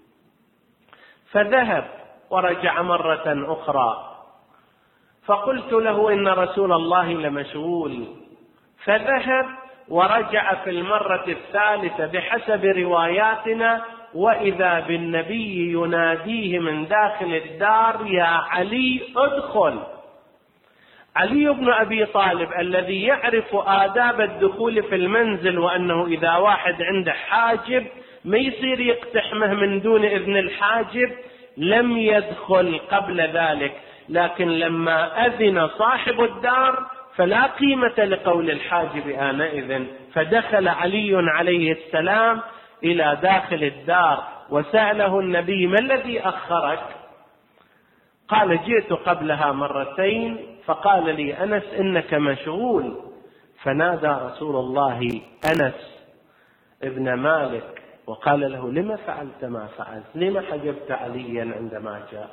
فذهب ورجع مرة أخرى، فقلت له: إن رسول الله لمشغول. فذهب ورجع في المرة الثالثة بحسب رواياتنا، وإذا بالنبي يناديه من داخل الدار: يا علي ادخل. علي بن أبي طالب الذي يعرف آداب الدخول في المنزل، وأنه إذا واحد عنده حاجب ما يصير يقتحمه من دون إذن الحاجب، لم يدخل قبل ذلك. لكن لما أذن صاحب الدار فلا قيمة لقول الحاجب آنئذ، فدخل علي عليه السلام إلى داخل الدار وسأله النبي: ما الذي أخرك؟ قال: جئت قبلها مرتين فقال لي أنس: إنك مشغول. فنادى رسول الله أنس ابن مالك وقال له: لما فعلت ما فعلت؟ لما حجبت عليا عندما جاء؟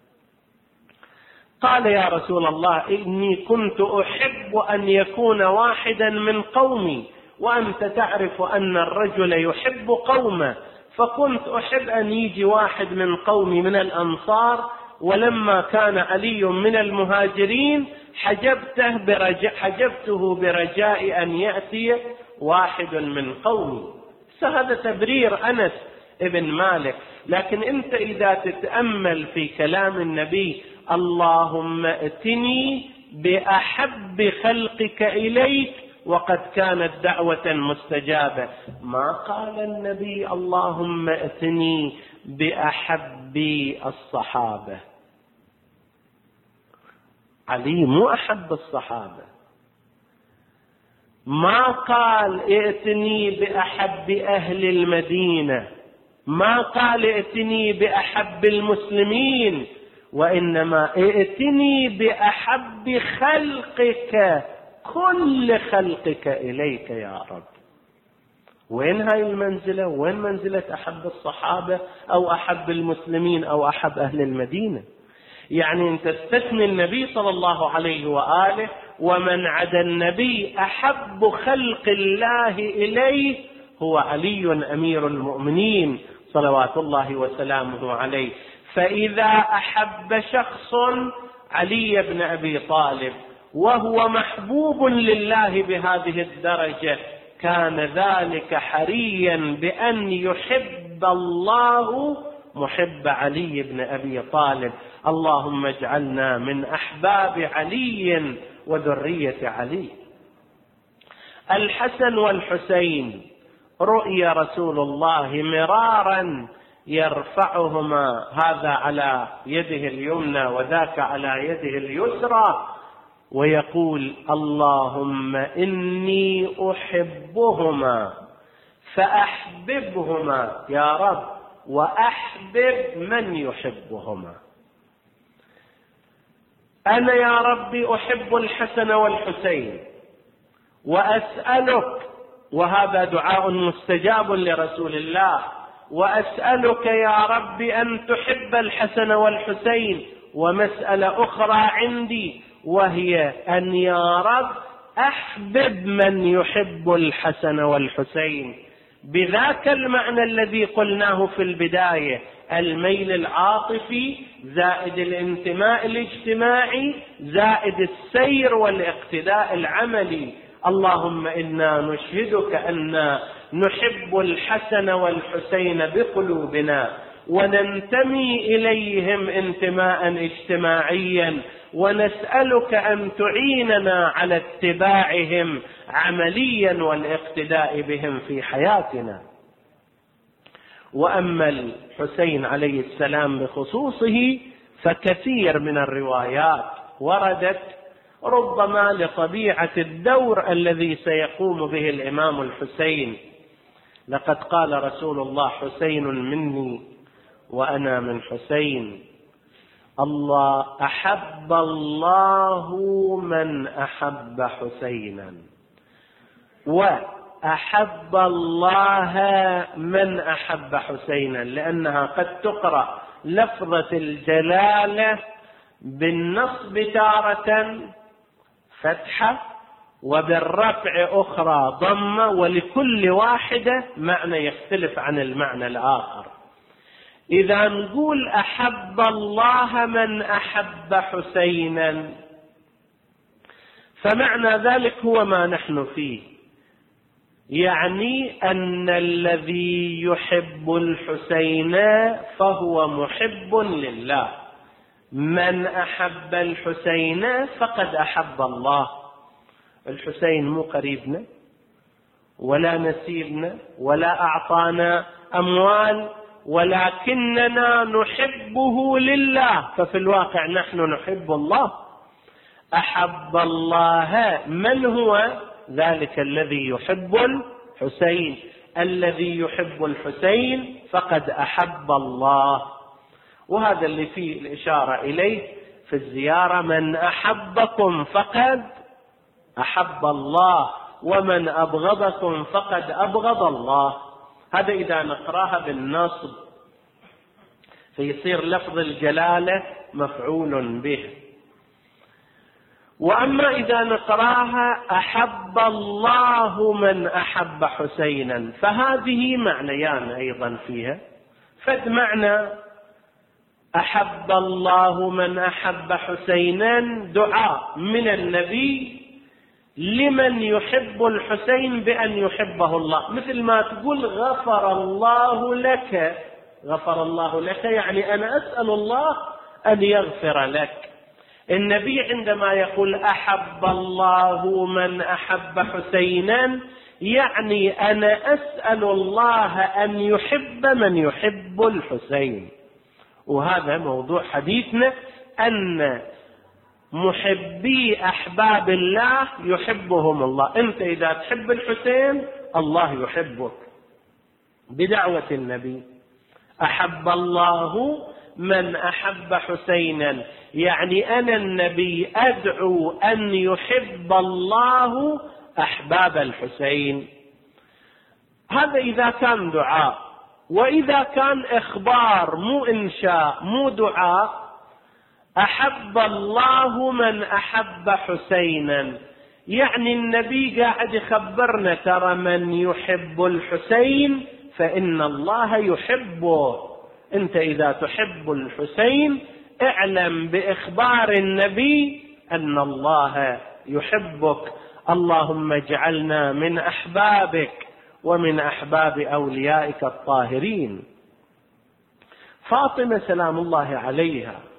قال: يا رسول الله، إني كنت أحب أن يكون واحدا من قومي، وأنت تعرف أن الرجل يحب قومه، فكنت أحب أن يجي واحد من قومي من الأنصار، ولما كان علي من المهاجرين حجبته برجاء حجبته برجاء أن يأتي واحد من قومي. فهذا تبرير أنس ابن مالك. لكن أنت إذا تتأمل في كلام النبي: اللهم ائتني بأحب خلقك إليك، وقد كانت دعوة مستجابة، ما قال النبي: اللهم ائتني بأحب الصحابة. علي مو أحب الصحابة. ما قال: ائتني بأحب أهل المدينة، ما قال: ائتني بأحب المسلمين، وإنما: ائتني بأحب خلقك، كل خلقك إليك يا رب. وين هاي المنزلة؟ وين منزلة أحب الصحابة أو أحب المسلمين أو أحب أهل المدينة؟ يعني أن تستثني النبي صلى الله عليه وآله، ومن عدا النبي أحب خلق الله إليه هو علي أمير المؤمنين صلوات الله وسلامه عليه. فإذا أحب شخص علي بن أبي طالب وهو محبوب لله بهذه الدرجة، كان ذلك حريا بأن يحب الله محب علي بن أبي طالب. اللهم اجعلنا من أحباب علي وذرية علي. الحسن والحسين رؤي رسول الله مرارا يرفعهما، هذا على يده اليمنى وذاك على يده اليسرى، ويقول: اللهم إني أحبهما فأحببهما، يا رب وأحبب من يحبهما. أنا يا ربي أحب الحسن والحسين وأسألك، وهذا دعاء مستجاب لرسول الله، وأسألك يا ربي أن تحب الحسن والحسين. ومسألة أخرى عندي وهي أن يا رب أحبب من يحب الحسن والحسين، بذاك المعنى الذي قلناه في البداية، الميل العاطفي زائد الانتماء الاجتماعي زائد السير والاقتداء العملي. اللهم إنا نشهدك أن نحب الحسن والحسين بقلوبنا وننتمي إليهم انتماء اجتماعيا، ونسألك أن تعيننا على اتباعهم عمليا والاقتداء بهم في حياتنا. وأما الحسين عليه السلام بخصوصه فكثير من الروايات وردت ربما لطبيعة الدور الذي سيقوم به الإمام الحسين. لقد قال رسول الله: حسين مني وأنا من حسين. الله أحب الله من أحب حسينا، وأحب الله من أحب حسينا، لأنها قد تقرأ لفظة الجلالة بالنصب تارة فتحة وبالرفع أخرى ضمة، ولكل واحدة معنى يختلف عن المعنى الآخر. إذا نقول أحب الله من أحب حسينا فمعنى ذلك هو ما نحن فيه، يعني أن الذي يحب الحسين فهو محب لله. من أحب الحسين فقد أحب الله. الحسين مو قريبنا ولا نسيبنا ولا أعطانا أموال، ولكننا نحبه لله، ففي الواقع نحن نحب الله. أحب الله من هو؟ ذلك الذي يحب الحسين. الذي يحب الحسين فقد أحب الله. وهذا اللي فيه الإشارة إليه في الزيارة: من أحبكم فقد أحب الله، ومن أبغضكم فقد أبغض الله. هذا إذا نقراها بالنصب فيصير لفظ الجلالة مفعول به. وأما إذا نقراها أحب الله من أحب حسينا فهذه معنيان أيضا فيها. فد معنى أحب الله من أحب حسينا دعاء من النبي لمن يحب الحسين بأن يحبه الله، مثل ما تقول غفر الله لك. غفر الله لك يعني أنا أسأل الله أن يغفر لك. النبي عندما يقول أحب الله من أحب حسينا يعني أنا أسأل الله أن يحب من يحب الحسين. وهذا موضوع حديثنا، أن محبي أحباب الله يحبهم الله. أنت إذا تحب الحسين الله يحبك بدعوة النبي. أحب الله من أحب حسينا يعني أنا النبي أدعو أن يحب الله أحباب الحسين. هذا إذا كان دعاء. وإذا كان إخبار مو إنشاء مو دعاء: أحب الله من أحب حسينا، يعني النبي قاعد يخبرنا ترى من يحب الحسين فإن الله يحبه. أنت إذا تحب الحسين اعلم بإخبار النبي أن الله يحبك. اللهم اجعلنا من أحبابك ومن أحباب أوليائك الطاهرين. فاطمة سلام الله عليها